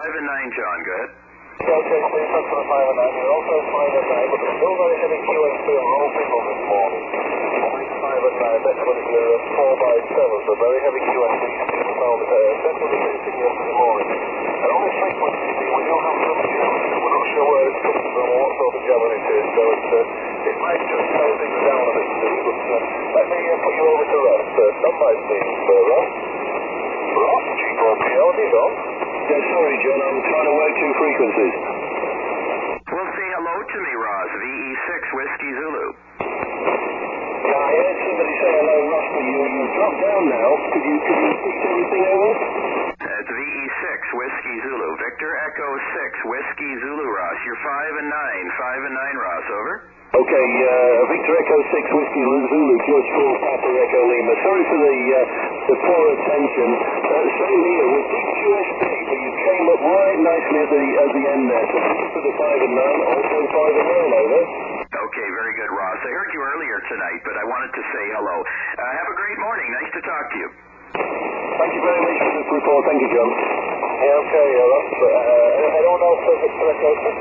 5 and 9, John. Go ahead. Okay, please up for the 5 and 9. You're also 5 and 9, but there's still very heavy QSP on all signals this morning. 5 and 9, that's what you're 4 by 7, so very heavy QSP. That's what we're facing yesterday morning. And on this frequency, we don't have some jamming. We're not sure where it's coming from or what sort of jamming it is, so it might just slow things down a bit too, but let me put you over to Ross. Stand by, please, Ross. Ross, G4PL, he's on. Yeah, sorry, John, I'm trying to work two frequencies. Well, say hello to me, Ross. VE6 Whiskey Zulu. Yeah, I heard somebody say hello, Ross, but you dropped down now. Could you speak to anything over? It's VE6 Whiskey Zulu. Victor Echo 6 Whiskey Zulu, Ross. You're 5 and 9. 5 and 9, Ross. Over. Okay, Victor Echo 6 Whiskey Zulu, George 4 Papa Echo Lima. Sorry for the poor attention. Same here, with big QSP, but you came up right nicely at the end there. So thank you for the 5 and 9, also 5 and 9, over. Okay, very good, Ross. I heard you earlier tonight, but I wanted to say hello. Have a great morning. Nice to talk to you. Thank you very much for the report. Thank you, John. Yeah, okay, Ross. Anyone else for Victor Echo 6?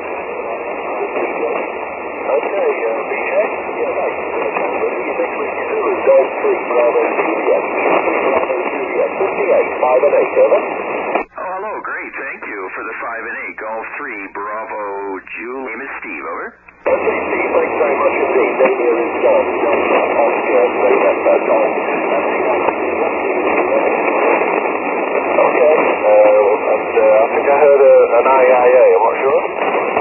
Okay, VX, yeah, nice. VX Whiskey Zulu, Golf 3, Bravo Juliet. Bravo Juliet, 58, 5 and 8, over. Oh, hello. Great. Thank you for the 5 and 8. Golf 3, Bravo Juliet. Name is Steve, over. Okay, Steve, thanks very much indeed. Damien is Golf, Oscar, Golf. Okay, and I think I heard an IIA, I'm not sure.